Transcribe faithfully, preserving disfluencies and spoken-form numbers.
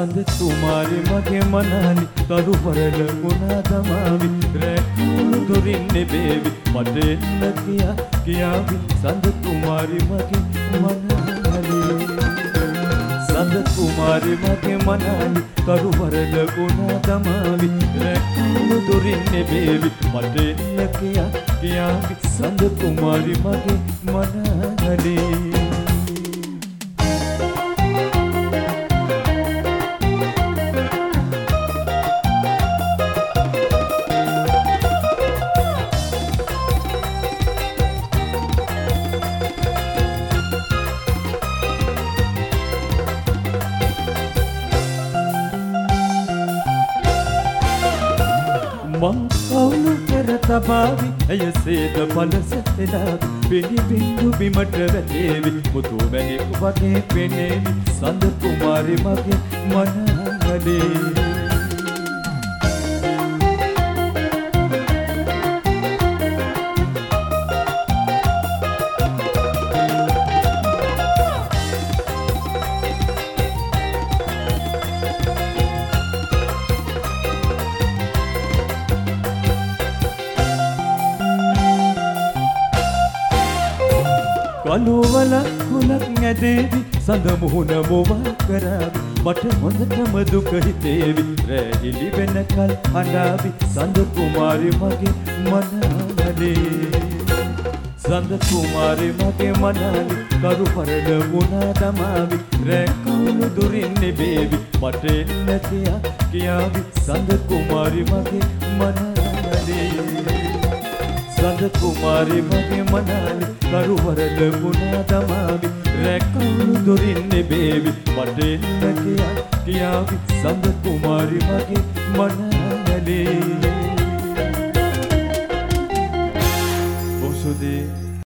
සඳ කුමාරි මගේ මනාලි තරුවරල ගුණා දමාවි රැකුණු දුරින් නෙබේවි මට එන්න කියා කියාවි සඳ කුමාරි මගේ මනාලි සඳ කුමාරි මගේ මනාලි තරුවරල ගුණා දමාවි රැකුණු දුරින් නෙබේවි මට එන්න කියා කියාවි සඳ කුමාරි මගේ මනාලි මං කවුළු කර තබාවි ඇය සේද පලසෙලාවි පිණි බින්දු බිමට වැටේවි මුතු මැණික් වගේ පෙනේවි සඳ කුමාරි මගේ මනාලේ කළුවල කුලක් ඇදේවි සඳ මුහුණ මොවල් කරාවි මට හොඳටම දුක හිතේවි රැහිලි වෙනකල් අඬාවි සඳ කුමාරි මගේ මනාලේ සඳ කුමාරි මගේ මනාලි කරුපරල ගුණා දමාවි රැකුණු දුරින් නෙබේවි මට එන්න කියා කියාවි සඳ කුමාරි මගේ මනාලේ සඳ කුමාරි මගේ මනාලි කරුවරල ගුණා දමාවි රැකුණු දුරින් නෙබේවි මට එන්න කියා කියාවි සඳ කුමාරි මගේ මනාලේ බොසුදේ